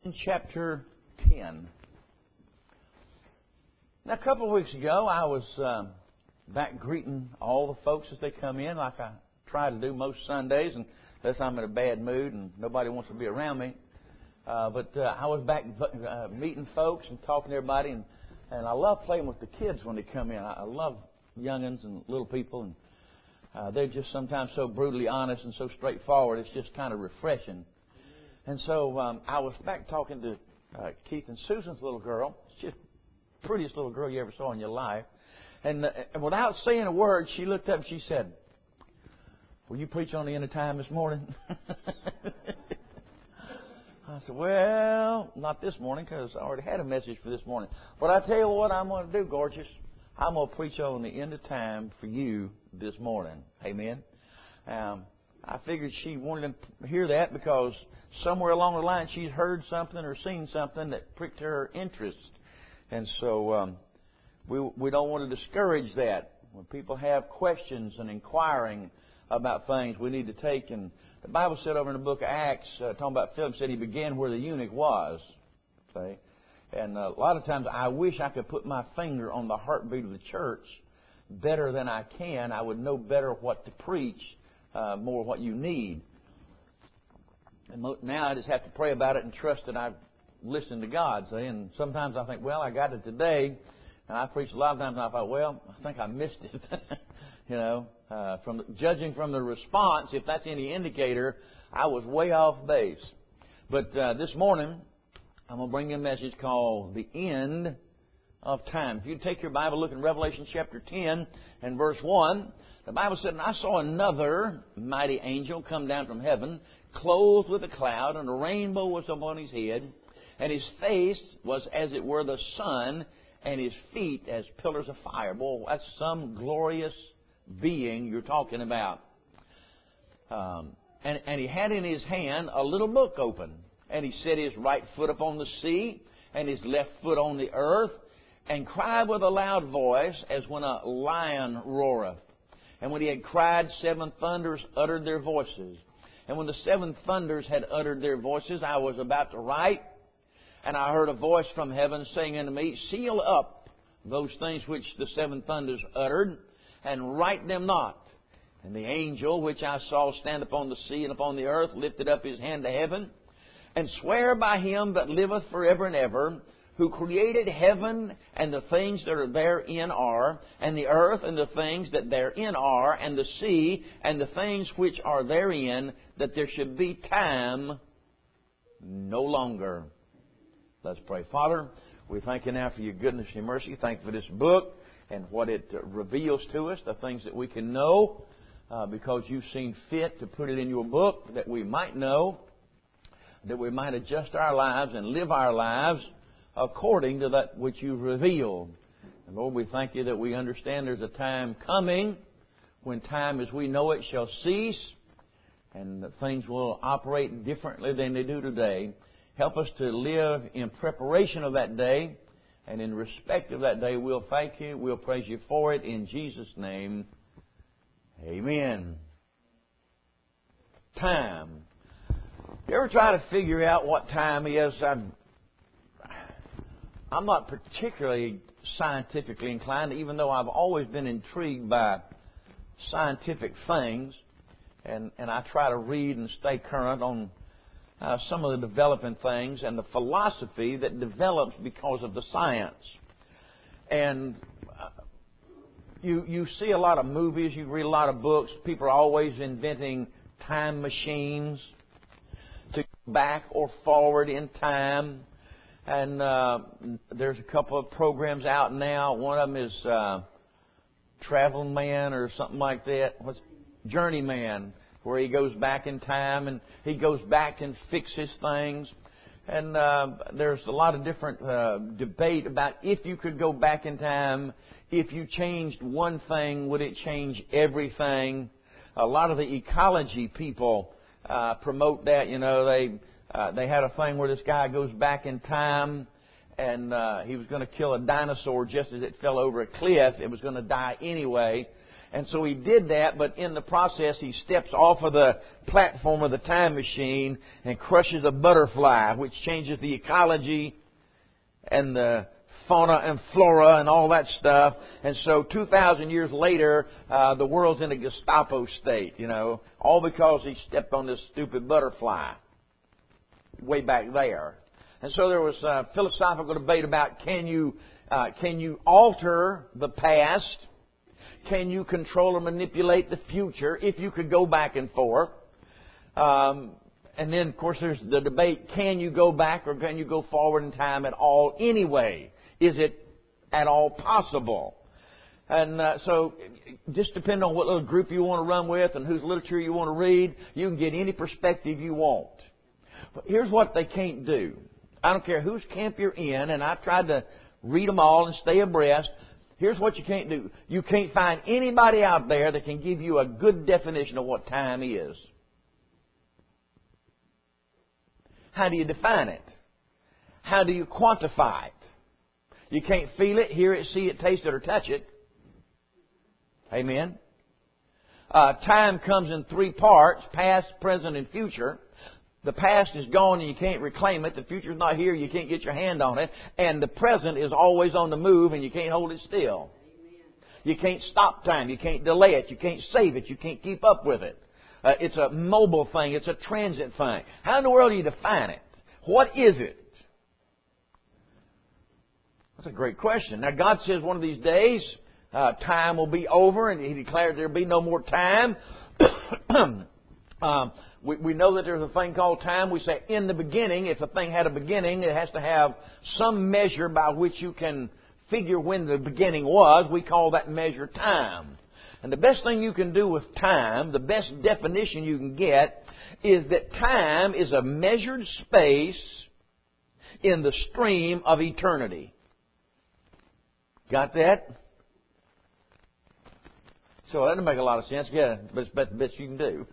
In chapter 10. Now, a couple of weeks ago, I was back greeting all the folks as they come in, like I try to do most Sundays, unless I'm in a bad mood and nobody wants to be around me. But I was back meeting folks and talking to everybody, and I love playing with the kids when they come in. I love youngins and little people, and they're just sometimes so brutally honest and so straightforward. It's just kind of refreshing. And so I was back talking to Keith and Susan's little girl. It's just the prettiest little girl you ever saw in your life. And without saying a word, she looked up and she said, "Will you preach on the end of time this morning?" I said, "Well, not this morning because I already had a message for this morning. But I tell you what I'm going to do, gorgeous. I'm going to preach on the end of time for you this morning." Amen. I figured she wanted to hear that because somewhere along the line she's heard something or seen something that pricked her interest. And so we don't want to discourage that. When people have questions and inquiring about things, we need to take. And the Bible said over in the book of Acts, talking about Philip, said he began where the eunuch was. See? And a lot of times I wish I could put my finger on the heartbeat of the church better than I can. I would know better what to preach. More what you need. And now I just have to pray about it and trust that I've listened to God. See? And sometimes I think, well, I got it today. And I preach a lot of times and I thought, well, I think I missed it. Judging from the response, if that's any indicator, I was way off base. But this morning, I'm going to bring you a message called The End of Time. If you take your Bible, look in Revelation chapter 10 and verse 1. The Bible said, "And I saw another mighty angel come down from heaven, clothed with a cloud, and a rainbow was upon his head, and his face was as it were the sun, and his feet as pillars of fire." Boy, that's some glorious being you're talking about. And he had in his hand a little book open, and he set his right foot upon the sea, and his left foot on the earth, and cried with a loud voice, as when a lion roareth. And when he had cried, 7 thunders uttered their voices. And when the 7 thunders had uttered their voices, I was about to write, and I heard a voice from heaven saying unto me, "Seal up those things which the 7 thunders uttered, and write them not." And the angel which I saw stand upon the sea and upon the earth lifted up his hand to heaven, and sware by him that liveth forever and ever, who created heaven and the things that are therein are, and the earth and the things that therein are, and the sea and the things which are therein, that there should be time no longer. Let's pray. Father, we thank you now for your goodness and your mercy. Thank you for this book and what it reveals to us, the things that we can know, because you've seen fit to put it in your book, that we might know, that we might adjust our lives and live our lives according to that which you've revealed. And Lord, we thank you that we understand there's a time coming when time as we know it shall cease, and that things will operate differently than they do today. Help us to live in preparation of that day, and in respect of that day, we'll thank you, we'll praise you for it. In Jesus' name, amen. Time. You ever try to figure out what time is? I'm not particularly scientifically inclined, even though I've always been intrigued by scientific things. And I try to read and stay current on some of the developing things and the philosophy that develops because of the science. And you see a lot of movies, you read a lot of books. People are always inventing time machines to go back or forward in time. And there's a couple of programs out now. One of them is Travel Man or something like that. What's Journeyman, where he goes back in time and he goes back and fixes things. And there's a lot of different debate about if you could go back in time, if you changed one thing, would it change everything? A lot of the ecology people promote that. You know, they had a thing where this guy goes back in time, and he was going to kill a dinosaur just as it fell over a cliff. It was going to die anyway. And so he did that, but in the process he steps off of the platform of the time machine and crushes a butterfly, which changes the ecology and the fauna and flora and all that stuff. And so 2,000 years later, the world's in a Gestapo state, all because he stepped on this stupid butterfly way back there. And so there was a philosophical debate about can you alter the past? Can you control or manipulate the future if you could go back and forth? And then, of course, there's the debate, can you go back or can you go forward in time at all anyway? Is it at all possible? And so just depending on what little group you want to run with and whose literature you want to read, you can get any perspective you want. But here's what they can't do. I don't care whose camp you're in, and I've tried to read them all and stay abreast. Here's what you can't do. You can't find anybody out there that can give you a good definition of what time is. How do you define it? How do you quantify it? You can't feel it, hear it, see it, taste it, or touch it. Amen? Time comes in three parts, past, present, and future. The past is gone and you can't reclaim it. The future's not here, you can't get your hand on it. And the present is always on the move and you can't hold it still. You can't stop time. You can't delay it. You can't save it. You can't keep up with it. It's a mobile thing. It's a transit thing. How in the world do you define it? What is it? That's a great question. Now, God says one of these days, time will be over, and He declared there will be no more time. We know that there's a thing called time. We say in the beginning. If a thing had a beginning, it has to have some measure by which you can figure when the beginning was. We call that measure time. And the best thing you can do with time, the best definition you can get, is that time is a measured space in the stream of eternity. Got that? So that doesn't make a lot of sense. Yeah, but it's the best you can do.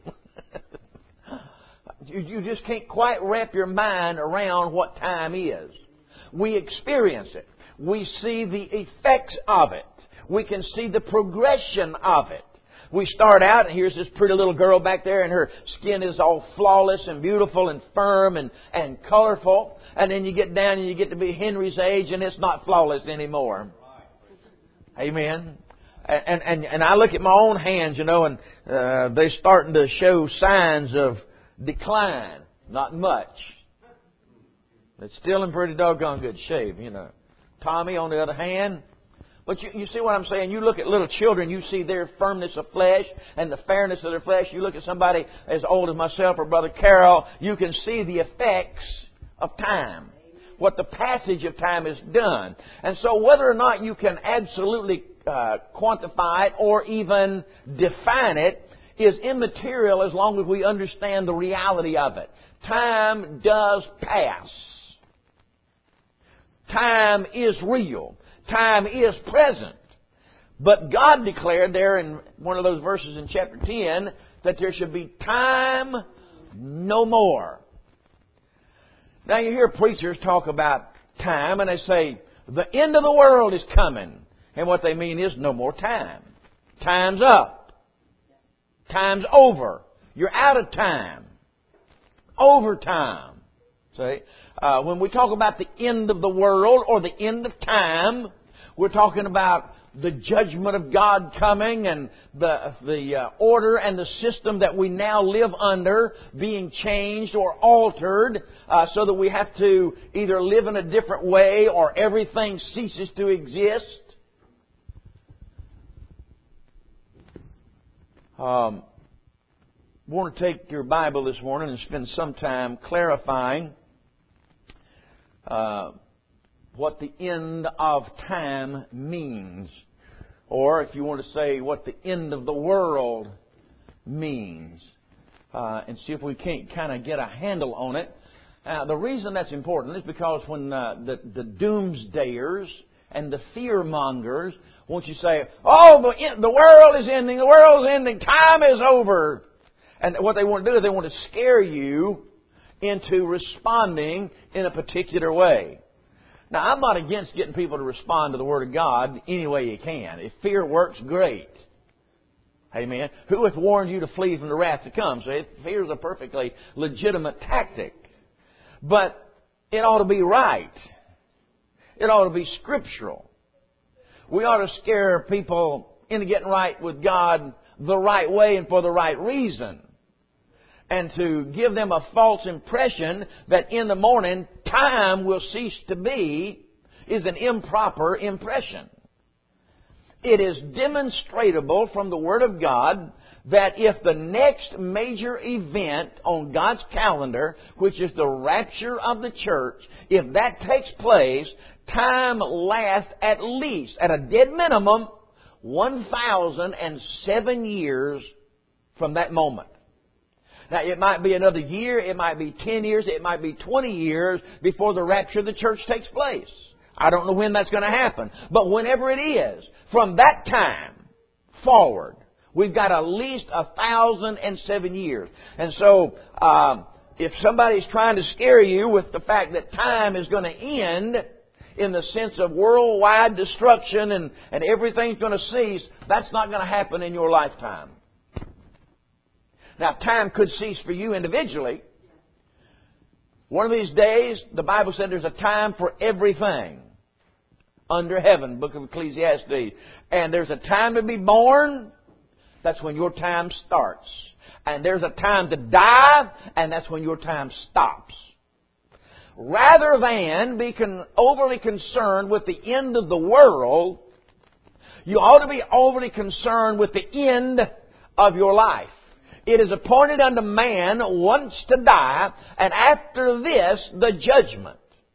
You just can't quite wrap your mind around what time is. We experience it. We see the effects of it. We can see the progression of it. We start out, and here's this pretty little girl back there, and her skin is all flawless and beautiful and firm and colorful. And then you get down and you get to be Henry's age, and it's not flawless anymore. Amen. And I look at my own hands, and they're starting to show signs of decline. Not much. It's still in pretty doggone good shape, Tommy, on the other hand. But you see what I'm saying? You look at little children, you see their firmness of flesh and the fairness of their flesh. You look at somebody as old as myself or Brother Carroll, you can see the effects of time. What the passage of time has done. And so whether or not you can absolutely quantify it or even define it is immaterial as long as we understand the reality of it. Time does pass. Time is real. Time is present. But God declared there in one of those verses in chapter 10 that there should be time no more. Now you hear preachers talk about time and they say, the end of the world is coming. And what they mean is no more time. Time's up. Time's over. You're out of time. Overtime. See? When we talk about the end of the world or the end of time, we're talking about the judgment of God coming and the order and the system that we now live under being changed or altered so that we have to either live in a different way or everything ceases to exist. I want to take your Bible this morning and spend some time clarifying what the end of time means. Or if you want to say what the end of the world means. And see if we can't kind of get a handle on it. The reason that's important is because when the doomsdayers and the fearmongers want you to say, oh, the world is ending, the world is ending, time is over. And what they want to do is they want to scare you into responding in a particular way. Now, I'm not against getting people to respond to the Word of God any way you can. If fear works, great. Amen. Who hath warned you to flee from the wrath to come? So fear is a perfectly legitimate tactic. But it ought to be right. It ought to be scriptural. We ought to scare people into getting right with God the right way and for the right reason. And to give them a false impression that in the morning time will cease to be is an improper impression. It is demonstrable from the Word of God that if the next major event on God's calendar, which is the rapture of the church, if that takes place, time lasts at least, at a dead minimum, 1,007 years from that moment. Now, it might be another year, it might be 10 years, it might be 20 years before the rapture of the church takes place. I don't know when that's going to happen. But whenever it is, from that time forward, we've got at least 1,007 years. And so, if somebody's trying to scare you with the fact that time is going to end in the sense of worldwide destruction and everything's going to cease, that's not going to happen in your lifetime. Now, time could cease for you individually. One of these days, the Bible said there's a time for everything under heaven, book of Ecclesiastes. And there's a time to be born. That's when your time starts. And there's a time to die, and that's when your time stops. Rather than be overly concerned with the end of the world, you ought to be overly concerned with the end of your life. It is appointed unto man once to die, and after this, the judgment.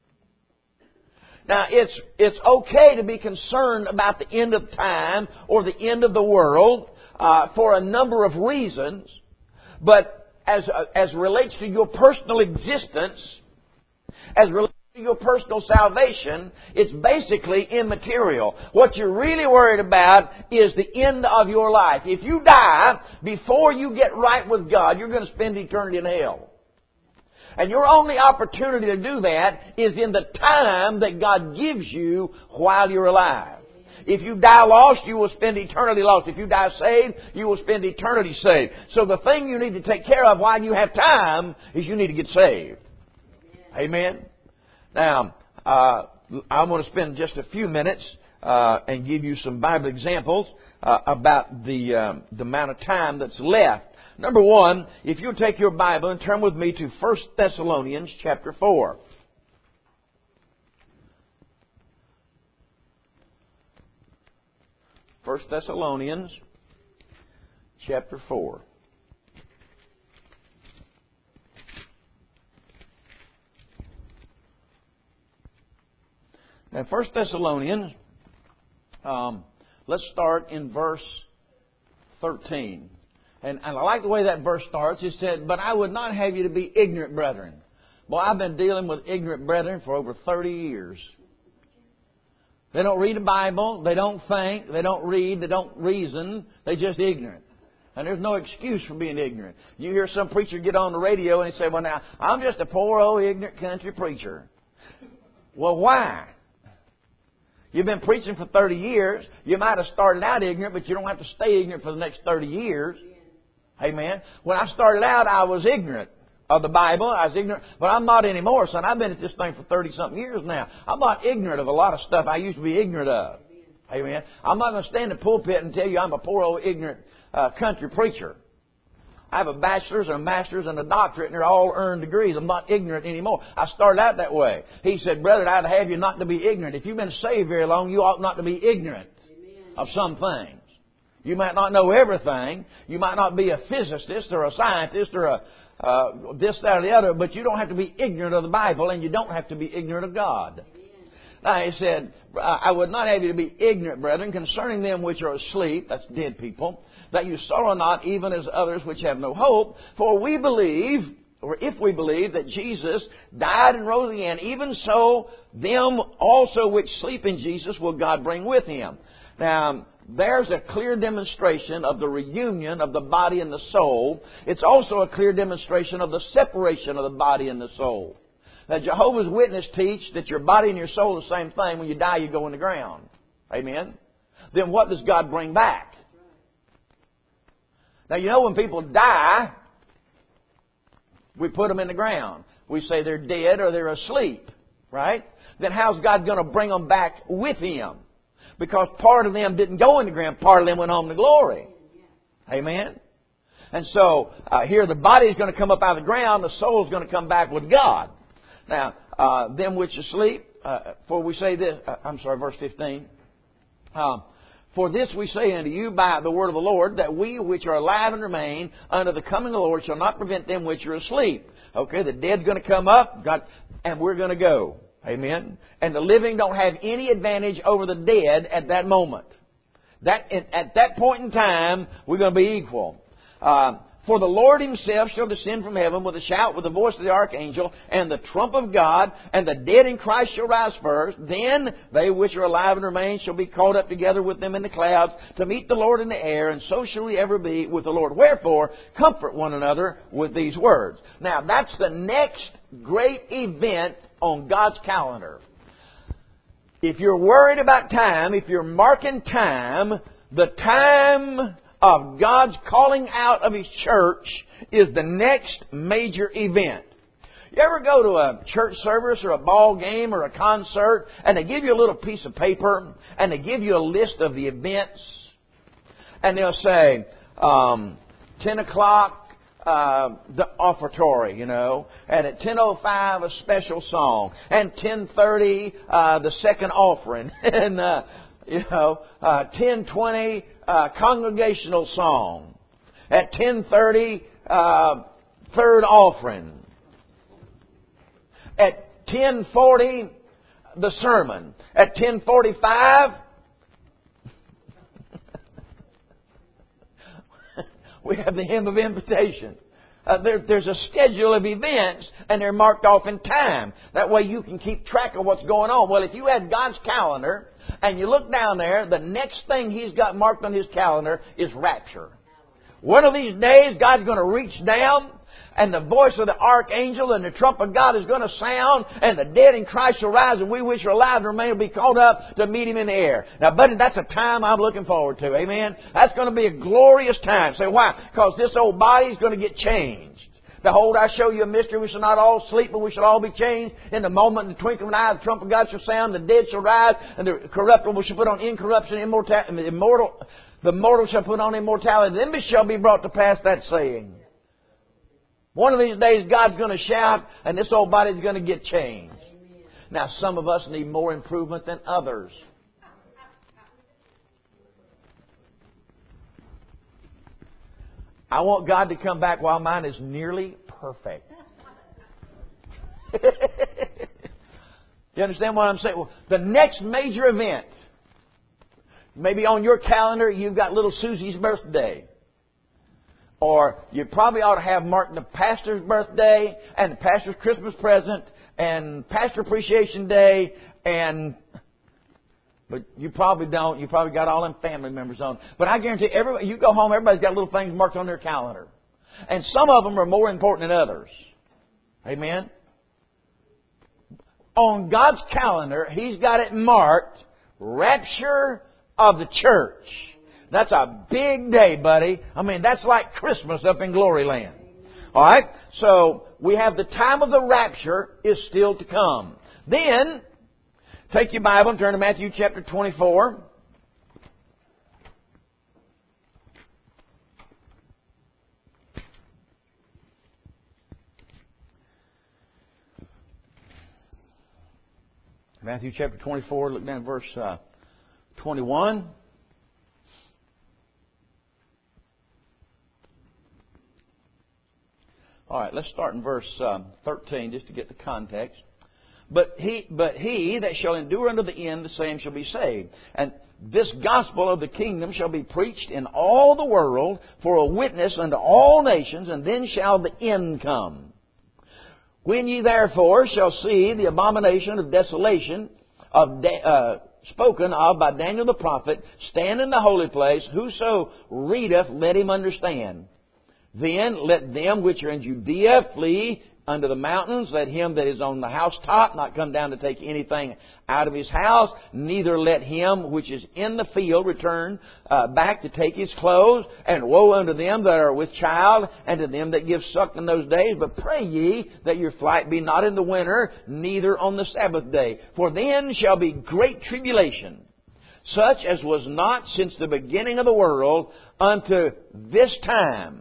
Now, it's okay to be concerned about the end of time or the end of the world for a number of reasons, but as relates to your personal existence, as relates to your personal salvation, it's basically immaterial. What you're really worried about is the end of your life. If you die before you get right with God, you're going to spend eternity in hell. And your only opportunity to do that is in the time that God gives you while you're alive. If you die lost, you will spend eternity lost. If you die saved, you will spend eternity saved. So the thing you need to take care of while you have time is you need to get saved. Amen? Now, I want to spend just a few minutes and give you some Bible examples about the amount of time that's left. Number one, if you'll take your Bible and turn with me to 1 Thessalonians chapter 4. 1 Thessalonians chapter 4. Now, 1 Thessalonians, let's start in verse 13. And I like the way that verse starts. It said, "But I would not have you to be ignorant, brethren." Boy, I've been dealing with ignorant brethren for over 30 years. They don't read the Bible. They don't think. They don't read. They don't reason. They're just ignorant. And there's no excuse for being ignorant. You hear some preacher get on the radio and he say, "Well, now, I'm just a poor old ignorant country preacher." Well, why? You've been preaching for 30 years. You might have started out ignorant, but you don't have to stay ignorant for the next 30 years. Amen. When I started out, I was ignorant of the Bible. I was ignorant, but I'm not anymore, son. I've been at this thing for 30-something years now. I'm not ignorant of a lot of stuff I used to be ignorant of. Amen. I'm not going to stand in the pulpit and tell you I'm a poor old ignorant country preacher. I have a bachelor's and a master's and a doctorate, and they're all earned degrees. I'm not ignorant anymore. I started out that way. He said, "Brother, I'd have you not to be ignorant. If you've been saved very long, you ought not to be ignorant of some things. You might not know everything. You might not be a physicist or a scientist or this, that, or the other, but you don't have to be ignorant of the Bible, and you don't have to be ignorant of God." Now, he said, "I would not have you to be ignorant, brethren, concerning them which are asleep," that's dead people, "that you sorrow not, even as others which have no hope. For we believe," or if we believe, "that Jesus died and rose again, even so them also which sleep in Jesus will God bring with Him." Now, there's a clear demonstration of the reunion of the body and the soul. It's also a clear demonstration of the separation of the body and the soul. Now, Jehovah's Witnesses teach that your body and your soul are the same thing. When you die, you go in the ground. Amen? Then what does God bring back? Now, you know when people die, we put them in the ground. We say they're dead or they're asleep, right? Then how's God going to bring them back with Him? Because part of them didn't go in the ground, part of them went home to glory. Amen? And so, here the body is going to come up out of the ground, the soul is going to come back with God. Now, them which are asleep, for we say this, verse 15. For this we say unto you by the word of the Lord, that we which are alive and remain unto the coming of the Lord shall not prevent them which are asleep. Okay, the dead's going to come up, and we're going to go. Amen? And the living don't have any advantage over the dead at that moment. At that point in time, we're going to be equal. For the Lord Himself shall descend from heaven with a shout, with the voice of the archangel, and the trump of God, and the dead in Christ shall rise first. Then they which are alive and remain shall be caught up together with them in the clouds to meet the Lord in the air, and so shall we ever be with the Lord. Wherefore, comfort one another with these words. Now, that's the next great event on God's calendar. If you're worried about time, if you're marking time, the time of God's calling out of His church is the next major event. You ever go to a church service or a ball game or a concert and they give you a little piece of paper and they give you a list of the events and they'll say 10 o'clock the offertory, and at 10:05 a special song, and 10:30 the second offering, and 10:20 congregational song. At 10:30 third offering. At 10:40 the sermon. At 10:45 we have the hymn of invitation. There's a schedule of events, and they're marked off in time. That way you can keep track of what's going on. Well, if you had God's calendar, and you look down there, the next thing He's got marked on His calendar is rapture. One of these days, God's going to reach down, and the voice of the archangel and the trump of God is going to sound, and the dead in Christ shall rise, and we which are alive and remain will be caught up to meet Him in the air. Now, buddy, that's a time I'm looking forward to. Amen? That's going to be a glorious time. Say, why? Because this old body is going to get changed. Behold, I show you a mystery. We shall not all sleep, but we shall all be changed. In the moment, in the twinkling of an eye, the trump of God shall sound, the dead shall rise, and the corruptible shall put on incorruption, the mortal shall put on immortality. Then shall be brought to pass that saying. One of these days, God's going to shout, and this old body's going to get changed. Now, some of us need more improvement than others. I want God to come back while mine is nearly perfect. You understand what I'm saying? Well, the next major event, maybe on your calendar, you've got little Susie's birthday. Or you probably ought to have marked the pastor's birthday and the pastor's Christmas present and Pastor Appreciation Day but you probably don't. You probably got all them family members on. But I guarantee you go home, everybody's got little things marked on their calendar. And some of them are more important than others. Amen? On God's calendar, He's got it marked, Rapture of the Church. That's a big day, buddy. I mean, that's like Christmas up in Glory Land. Alright? So, we have the time of the rapture is still to come. Then, take your Bible and turn to Matthew chapter 24. Matthew chapter 24, look down at verse 21. All right, let's start in verse 13 just to get the context. But he that shall endure unto the end, the same shall be saved. And this gospel of the kingdom shall be preached in all the world for a witness unto all nations, and then shall the end come. When ye therefore shall see the abomination of desolation spoken of by Daniel the prophet stand in the holy place, whoso readeth, let him understand. Then let them which are in Judea flee under the mountains. Let him that is on the housetop not come down to take anything out of his house. Neither let him which is in the field return back to take his clothes. And woe unto them that are with child, and to them that give suck in those days. But pray ye that your flight be not in the winter, neither on the Sabbath day. For then shall be great tribulation, such as was not since the beginning of the world unto this time.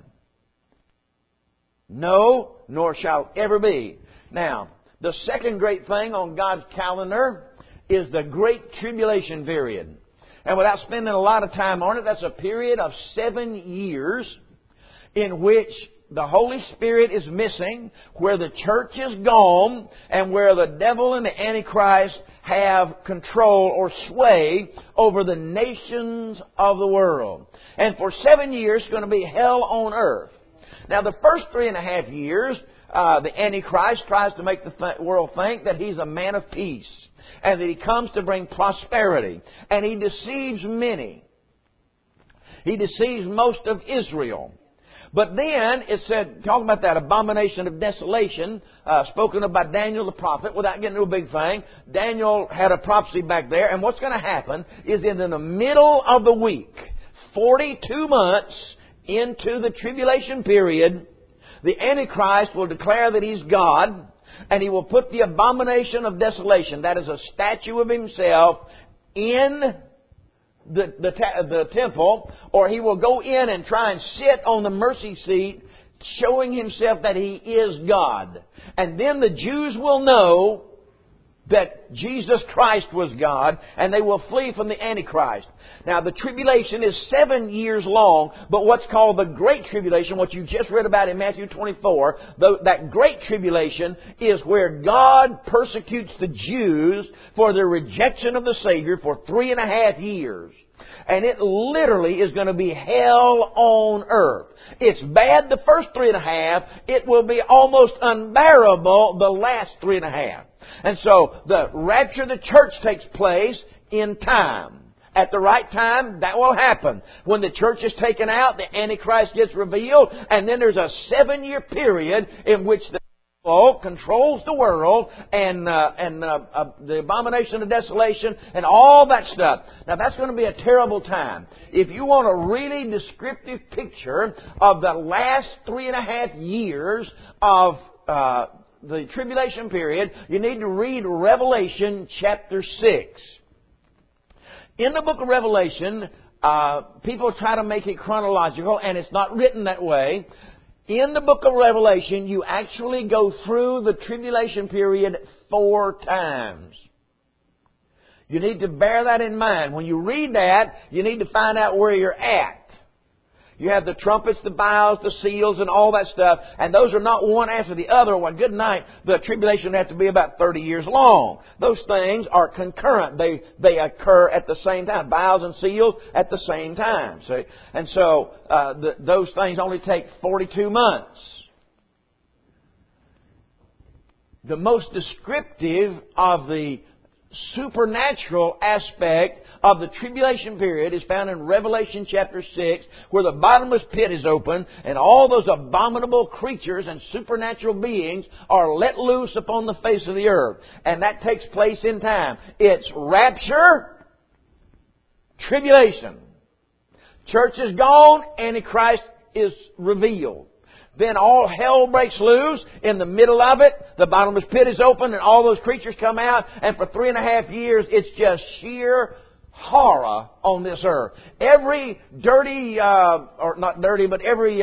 No, nor shall ever be. Now, the second great thing on God's calendar is the Great Tribulation period. And without spending a lot of time on it, that's a period of 7 years in which the Holy Spirit is missing, where the church is gone, and where the devil and the Antichrist have control or sway over the nations of the world. And for 7 years, it's going to be hell on earth. Now, the first 3.5 years, the Antichrist tries to make the world think that he's a man of peace and that he comes to bring prosperity. And he deceives many. He deceives most of Israel. But then it said, talking about that abomination of desolation, spoken of by Daniel the prophet, without getting into a big thing, Daniel had a prophecy back there. And what's going to happen is in the middle of the week, 42 months into the tribulation period, the Antichrist will declare that he's God, and he will put the abomination of desolation, that is a statue of himself, in the temple, or he will go in and try and sit on the mercy seat, showing himself that he is God. And then the Jews will know that Jesus Christ was God, and they will flee from the Antichrist. Now, the tribulation is 7 years long, but what's called the Great Tribulation, what you just read about in Matthew 24, that Great Tribulation is where God persecutes the Jews for their rejection of the Savior for 3.5 years. And it literally is going to be hell on earth. It's bad the first 3.5. It will be almost unbearable the last 3.5. And so the rapture of the church takes place in time. At the right time, that will happen. When the church is taken out, the Antichrist gets revealed, and then there's a 7-year period in which the devil controls the world, and the abomination of desolation, and all that stuff. Now, that's going to be a terrible time. If you want a really descriptive picture of the last 3.5 years of the tribulation period, you need to read Revelation chapter 6. In the book of Revelation, people try to make it chronological, and it's not written that way. In the book of Revelation, you actually go through the tribulation period 4 times. You need to bear that in mind. When you read that, you need to find out where you're at. You have the trumpets, the vials, the seals, and all that stuff. And those are not one after the other. Well, good night. The tribulation would have to be about 30 years long. Those things are concurrent. They occur at the same time. Vials and seals at the same time. See? And so those things only take 42 months. The most descriptive of the supernatural aspect of the tribulation period is found in Revelation chapter 6, where the bottomless pit is open and all those abominable creatures and supernatural beings are let loose upon the face of the earth. And that takes place in time. It's rapture, tribulation. Church is gone, Antichrist is revealed. Then all hell breaks loose. In the middle of it, the bottomless pit is open and all those creatures come out. And for 3.5 years, it's just sheer horror on this earth. Every dirty, or not dirty, but every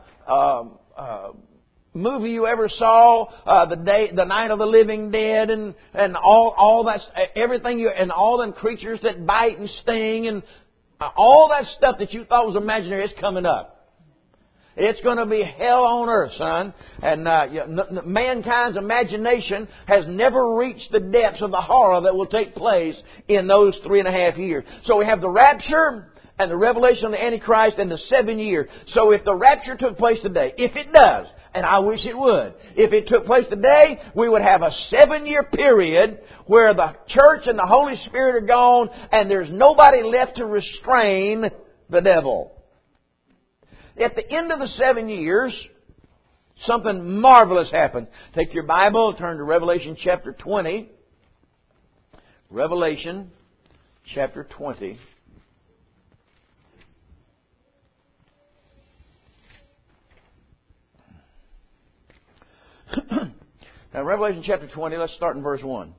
movie you ever saw, the Night of the Living Dead, and all that, everything and all them creatures that bite and sting, and all that stuff that you thought was imaginary is coming up. It's going to be hell on earth, son. And mankind's imagination has never reached the depths of the horror that will take place in those 3.5 years. So we have the rapture and the revelation of the Antichrist and the 7 years. So if the rapture took place today, if it does, and I wish it would, if it took place today, we would have a 7-year period where the church and the Holy Spirit are gone and there's nobody left to restrain the devil. At the end of the 7 years, Something marvelous happened. Take your Bible, turn to Revelation chapter 20. Revelation chapter 20. Now, Revelation chapter 20, let's start in verse 1.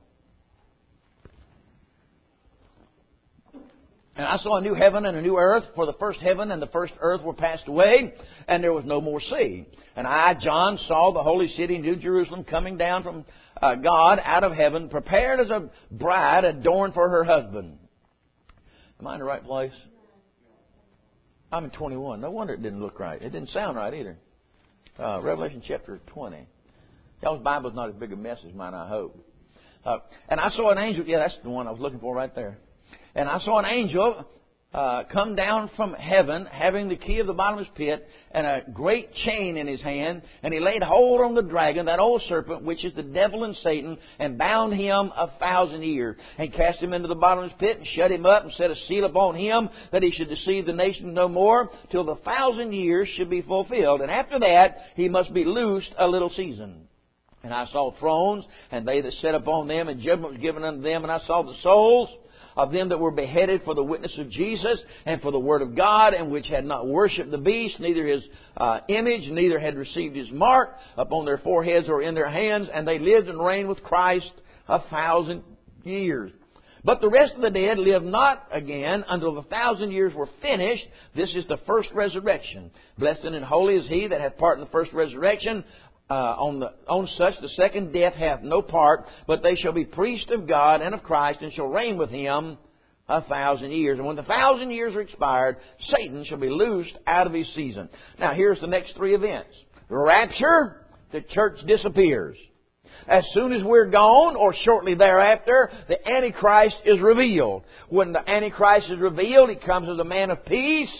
And I saw a new heaven and a new earth, for the first heaven and the first earth were passed away, and there was no more sea. And I, John, saw the holy city, New Jerusalem, coming down from God out of heaven, prepared as a bride adorned for her husband. Am I in the right place? I'm in 21. No wonder it didn't look right. It didn't sound right either. Revelation chapter 20. Y'all's Bible's not as big a mess as mine, I hope. And I saw an angel. Yeah, that's the one I was looking for right there. And I saw an angel come down from heaven, having the key of the bottomless pit and a great chain in his hand. And he laid hold on the dragon, that old serpent, which is the devil and Satan, and bound him 1,000 years, and cast him into the bottomless pit, and shut him up, and set a seal upon him, that he should deceive the nations no more, till the 1,000 years should be fulfilled. And after that he must be loosed a little season. And I saw thrones, and they that sat upon them, and judgment was given unto them. And I saw the souls of them that were beheaded for the witness of Jesus and for the word of God, and which had not worshipped the beast, neither his image, neither had received his mark upon their foreheads or in their hands. And they lived and reigned with Christ 1,000 years. But the rest of the dead lived not again until the 1,000 years were finished. This is the first resurrection. Blessed and holy is he that hath part in the first resurrection. On such the second death hath no part, but they shall be priests of God and of Christ, and shall reign with him 1,000 years. And when the 1,000 years are expired, Satan shall be loosed out of his season. Now here's the next three events. The rapture, the church disappears. As soon as we're gone, or shortly thereafter, the Antichrist is revealed. When the Antichrist is revealed, he comes as a man of peace.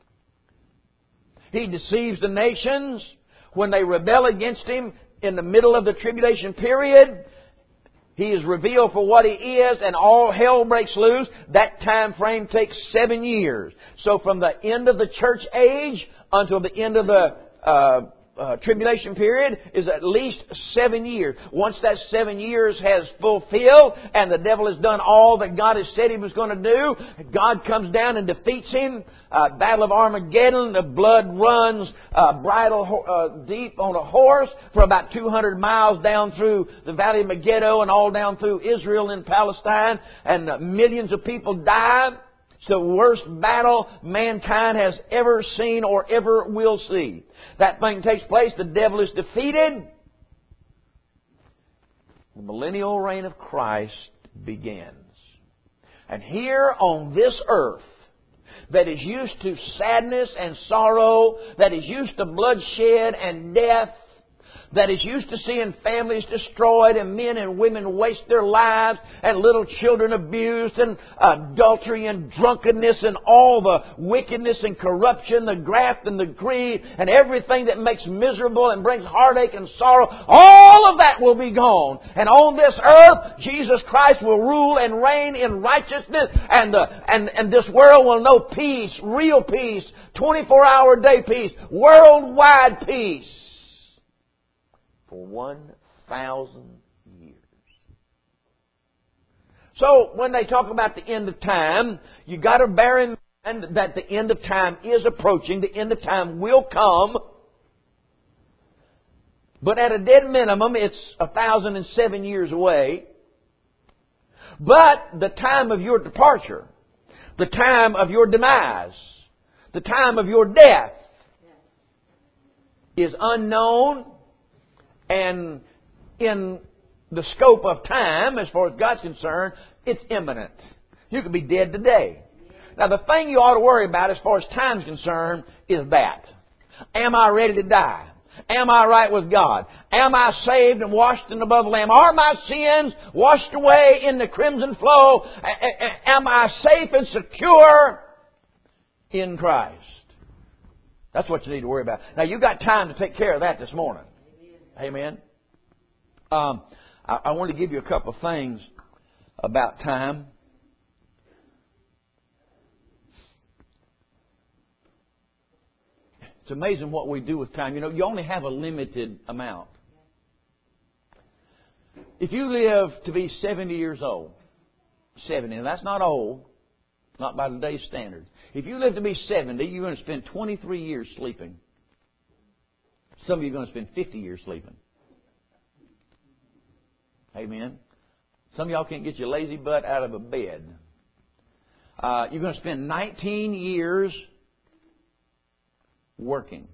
He deceives the nations. When they rebel against him in the middle of the tribulation period, he is revealed for what he is, and all hell breaks loose. That time frame takes 7 years. So from the end of the church age until the end of the tribulation period is at least 7 years. Once that 7 years has fulfilled and the devil has done all that God has said he was going to do, God comes down and defeats him. Battle of Armageddon, the blood runs bridle deep on a horse for about 200 miles down through the Valley of Megiddo and all down through Israel and Palestine, and millions of people die. It's the worst battle mankind has ever seen or ever will see. That thing takes place. The devil is defeated. The millennial reign of Christ begins. And here on this earth, that is used to sadness and sorrow, that is used to bloodshed and death, that is used to seeing families destroyed and men and women waste their lives and little children abused and adultery and drunkenness and all the wickedness and corruption, the graft and the greed and everything that makes miserable and brings heartache and sorrow, all of that will be gone. And on this earth, Jesus Christ will rule and reign in righteousness, and this world will know peace, real peace, 24-hour day peace, worldwide peace. For 1,000 years. So when they talk about the end of time, you got to bear in mind that the end of time is approaching. The end of time will come. But at a dead minimum, it's 1,007 years away. But the time of your departure, the time of your demise, the time of your death is unknown. And in the scope of time, as far as God's concerned, it's imminent. You could be dead today. Now, the thing you ought to worry about as far as time's concerned is that. Am I ready to die? Am I right with God? Am I saved and washed in the blood of the Lamb? Are my sins washed away in the crimson flow? Am I safe and secure in Christ? That's what you need to worry about. Now, you've got time to take care of that this morning. Amen. I want to give you a couple of things about time. It's amazing what we do with time. You know, you only have a limited amount. If you live to be 70 years old, 70, and that's not old, not by today's standard. If you live to be 70, you're going to spend 23 years sleeping. Some of you are going to spend 50 years sleeping. Amen. Some of y'all can't get your lazy butt out of a bed. You're going to spend 19 years working.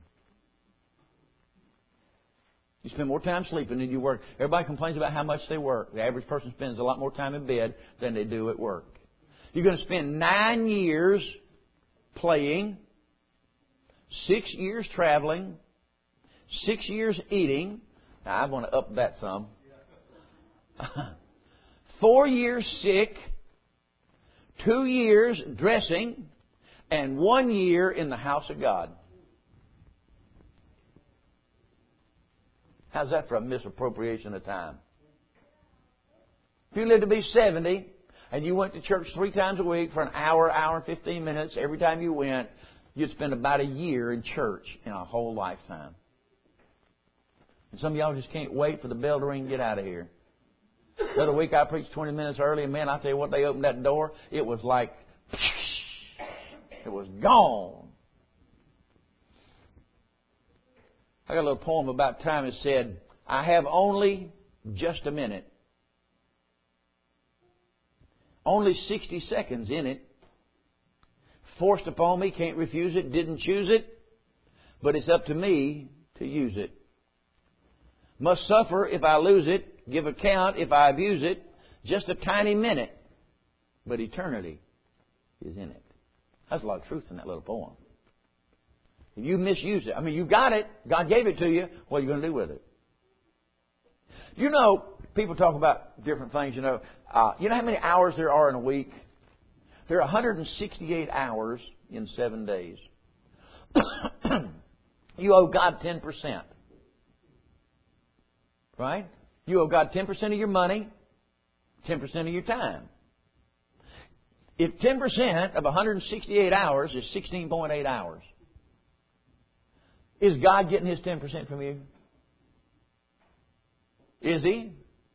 You spend more time sleeping than you work. Everybody complains about how much they work. The average person spends a lot more time in bed than they do at work. You're going to spend 9 years playing, 6 years traveling, 6 years eating. Now, I want to up that some. 4 years sick, 2 years dressing, and 1 year in the house of God. How's that for a misappropriation of time? If you lived to be 70 and you went to church 3 times a week for an hour, hour and 15 minutes every time you went, you'd spend about a year in church in a whole lifetime. And some of y'all just can't wait for the bell to ring and get out of here. The other week I preached 20 minutes early, and man, I tell you what, they opened that door. It was like, it was gone. I got a little poem about time. It said, I have only just a minute. Only 60 seconds in it. Forced upon me, can't refuse it, didn't choose it. But it's up to me to use it. Must suffer if I lose it. Give account if I abuse it. Just a tiny minute. But eternity is in it. There's a lot of truth in that little poem. If you misuse it, I mean, you got it. God gave it to you. What are you going to do with it? You know, people talk about different things. You know how many hours there are in a week? There are 168 hours in 7 days. You owe God 10%. Right? You owe God 10% of your money, 10% of your time. If 10% of 168 hours is 16.8 hours, is God getting His 10% from you? Is He?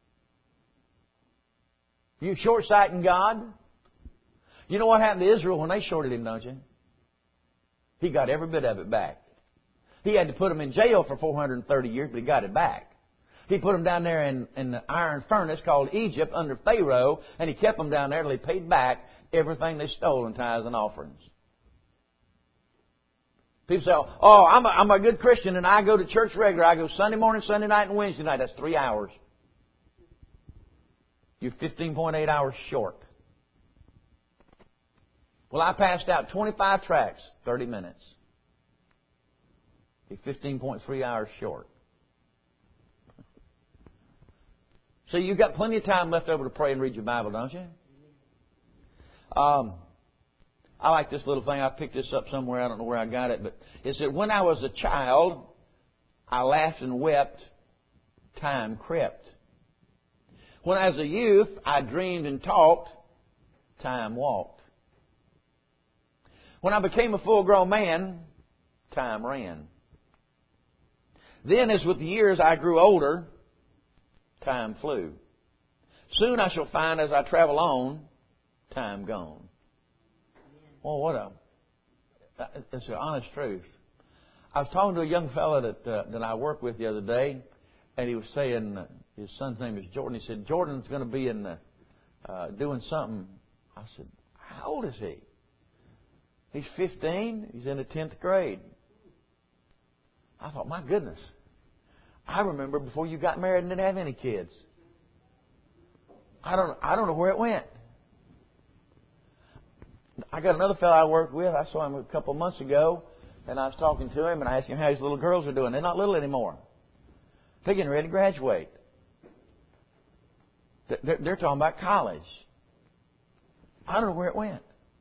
You short-sighting God? You know what happened to Israel when they shorted Him, don't you? He got every bit of it back. He had to put them in jail for 430 years, but He got it back. He put them down there in the iron furnace called Egypt under Pharaoh, and He kept them down there till He paid back everything they stole in tithes and offerings. People say, oh, I'm a good Christian and I go to church regular. I go Sunday morning, Sunday night, and Wednesday night. That's 3 hours. You're 15.8 hours short. Well, I passed out 25 tracts, 30 minutes. You're 15.3 hours short. So you've got plenty of time left over to pray and read your Bible, don't you? I like this little thing. I picked this up somewhere. I don't know where I got it. But it said, when I was a child, I laughed and wept. Time crept. When I was a youth, I dreamed and talked. Time walked. When I became a full-grown man, time ran. Then, as with the years I grew older, time flew. Soon I shall find as I travel on, time gone. Oh, that's the honest truth. I was talking to a young fellow that I worked with the other day, and he was saying, his son's name is Jordan. He said, Jordan's going to be in doing something. I said, how old is he? He's 15. He's in the 10th grade. I thought, my goodness. I remember before you got married and didn't have any kids. I don't know where it went. I got another fellow I worked with. I saw him a couple of months ago, and I was talking to him, and I asked him how his little girls are doing. They're not little anymore. They're getting ready to graduate. They're talking about college. I don't know where it went.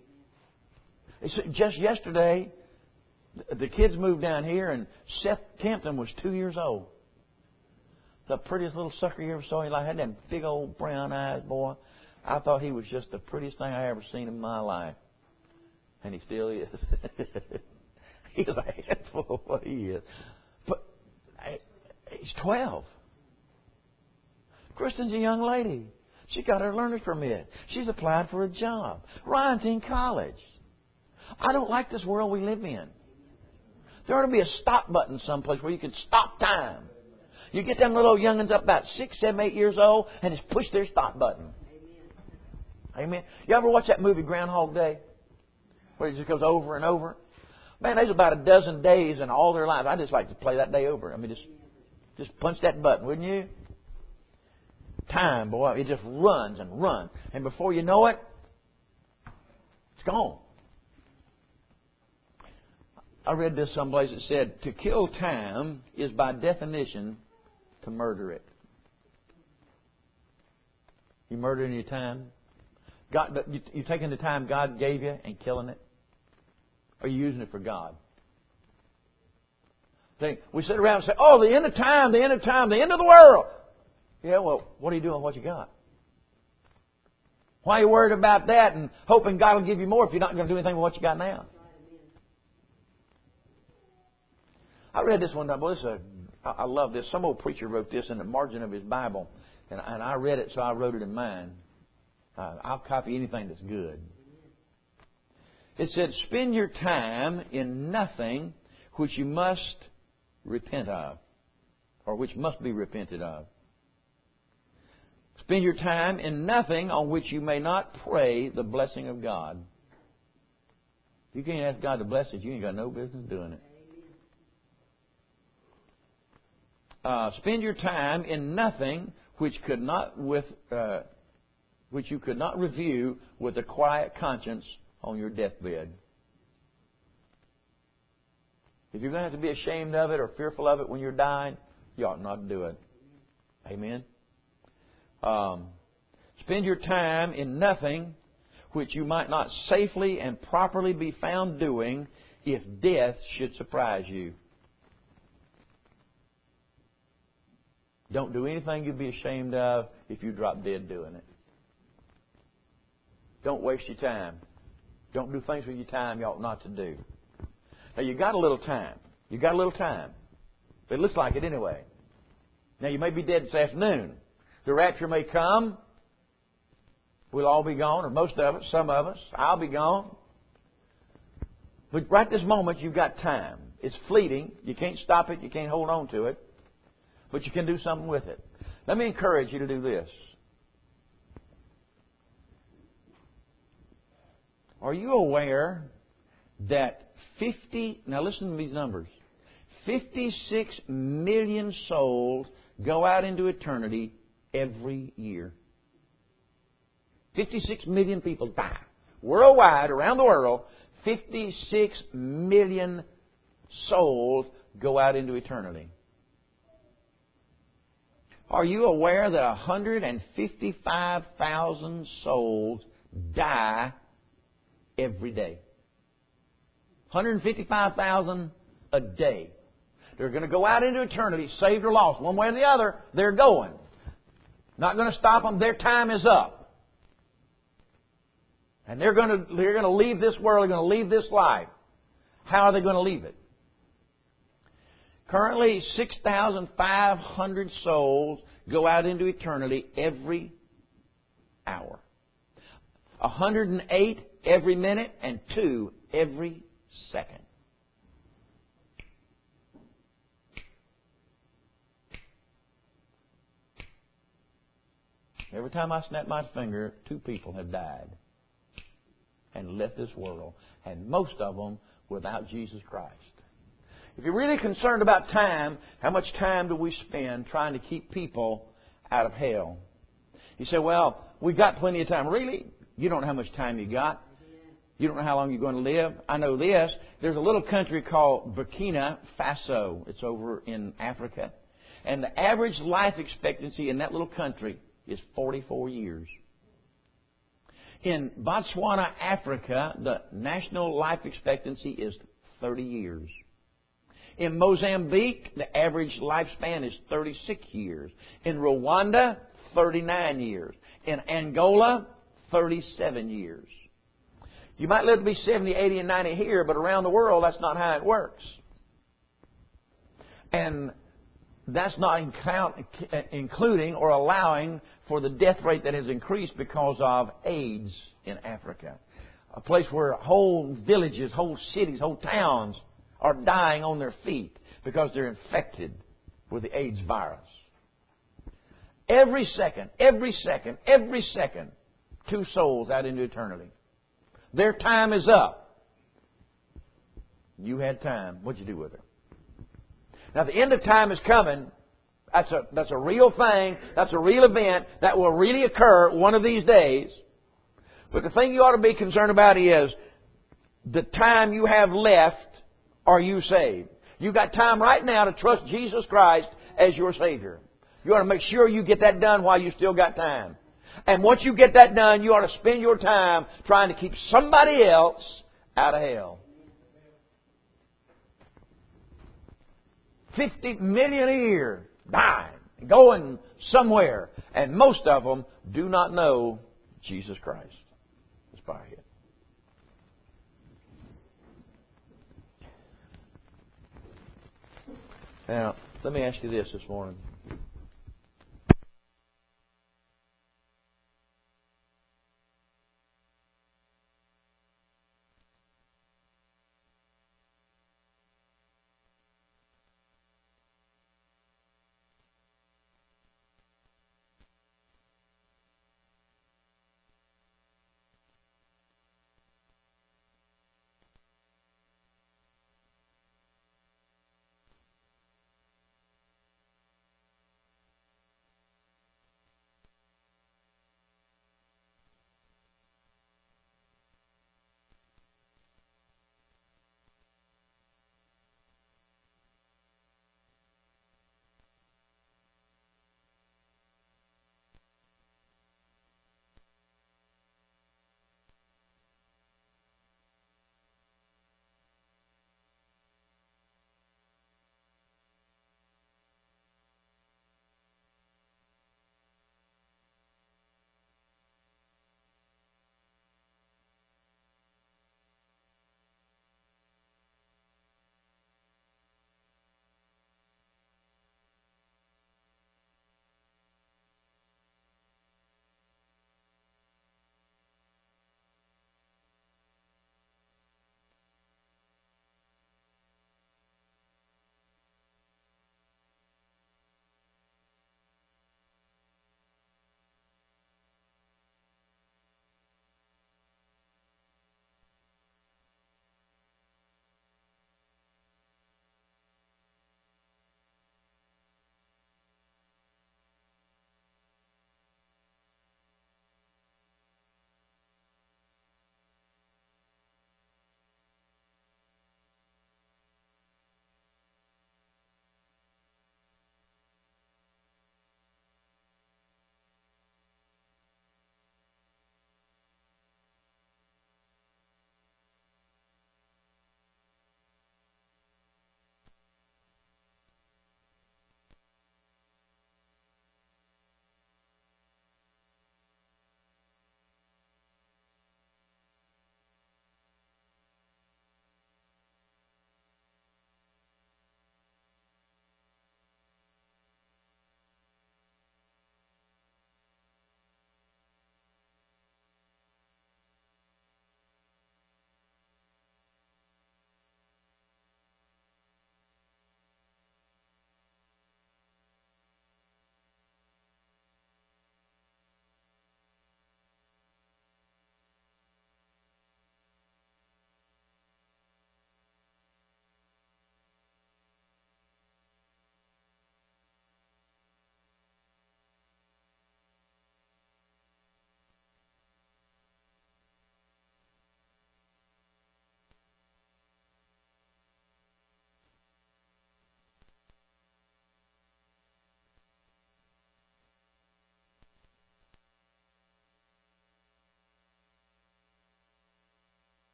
Just yesterday, the kids moved down here, and Seth Campton was 2 years old. The prettiest little sucker you ever saw. He had them big old brown eyes, boy. I thought he was just the prettiest thing I ever seen in my life. And he still is. He's a handful of what he is. But he's 12. Kristen's a young lady. She got her learner's permit. She's applied for a job. Ryan's in college. I don't like this world we live in. There ought to be a stop button someplace where you can stop time. You get them little young'uns up about 6, 7, 8 years old and just push their stop button. Amen. You ever watch that movie Groundhog Day? Where it just goes over and over? Man, there's about a dozen days in all their lives. I just like to play that day over. I mean, just punch that button, wouldn't you? Time, boy, it just runs and runs. And before you know it, it's gone. I read this someplace that said, to kill time is by definition to murder it. You murdering your time? You taking the time God gave you and killing it? Or are you using it for God? We sit around and say, oh, the end of time, the end of time, the end of the world. Yeah, well, what are you doing with what you got? Why are you worried about that and hoping God will give you more if you're not going to do anything with what you got now? I read this one time. Boy, I love this. Some old preacher wrote this in the margin of his Bible, and I read it, so I wrote it in mine. I'll copy anything that's good. It said, spend your time in nothing which you must repent of, or which must be repented of. Spend your time in nothing on which you may not pray the blessing of God. If you can't ask God to bless it, you ain't got no business doing it. Spend your time in nothing which you could not review with a quiet conscience on your deathbed. If you're going to have to be ashamed of it or fearful of it when you're dying, you ought not to do it. Amen. Spend your time in nothing which you might not safely and properly be found doing if death should surprise you. Don't do anything you'd be ashamed of if you drop dead doing it. Don't waste your time. Don't do things with your time you ought not to do. Now, you got a little time. You got a little time. It looks like it anyway. Now, you may be dead this afternoon. The rapture may come. We'll all be gone, or most of us, some of us. I'll be gone. But right this moment, you've got time. It's fleeting. You can't stop it. You can't hold on to it. But you can do something with it. Let me encourage you to do this. Are you aware that now listen to these numbers, 56 million souls go out into eternity every year. 56 million people die. Worldwide, around the world, 56 million souls go out into eternity. Are you aware that 155,000 souls die every day? 155,000 a day. They're going to go out into eternity, saved or lost. One way or the other, they're going. Not going to stop them. Their time is up. And they're going to leave this world. They're going to leave this life. How are they going to leave it? Currently, 6,500 souls go out into eternity every hour. 108 every minute and 2 every second. Every time I snap my finger, 2 people have died and left this world, and most of them without Jesus Christ. If you're really concerned about time, how much time do we spend trying to keep people out of hell? You say, well, we've got plenty of time. Really? You don't know how much time you got. You don't know how long you're going to live. I know this. There's a little country called Burkina Faso. It's over in Africa. And the average life expectancy in that little country is 44 years. In Botswana, Africa, the national life expectancy is 30 years. In Mozambique, the average lifespan is 36 years. In Rwanda, 39 years. In Angola, 37 years. You might live to be 70, 80, and 90 here, but around the world, that's not how it works. And that's not including or allowing for the death rate that has increased because of AIDS in Africa. A place where whole villages, whole cities, whole towns are dying on their feet because they're infected with the AIDS virus. Every second, 2 souls out into eternity. Their time is up. You had time. What'd you do with it? Now, the end of time is coming. That's a real thing. That's a real event that will really occur one of these days. But the thing you ought to be concerned about is the time you have left, are you saved? You've got time right now to trust Jesus Christ as your Savior. You ought to make sure you get that done while you still got time. And once you get that done, you ought to spend your time trying to keep somebody else out of hell. 50 million a year dying, going somewhere. And most of them do not know Jesus Christ. Let's bow our head. Now, let me ask you this morning.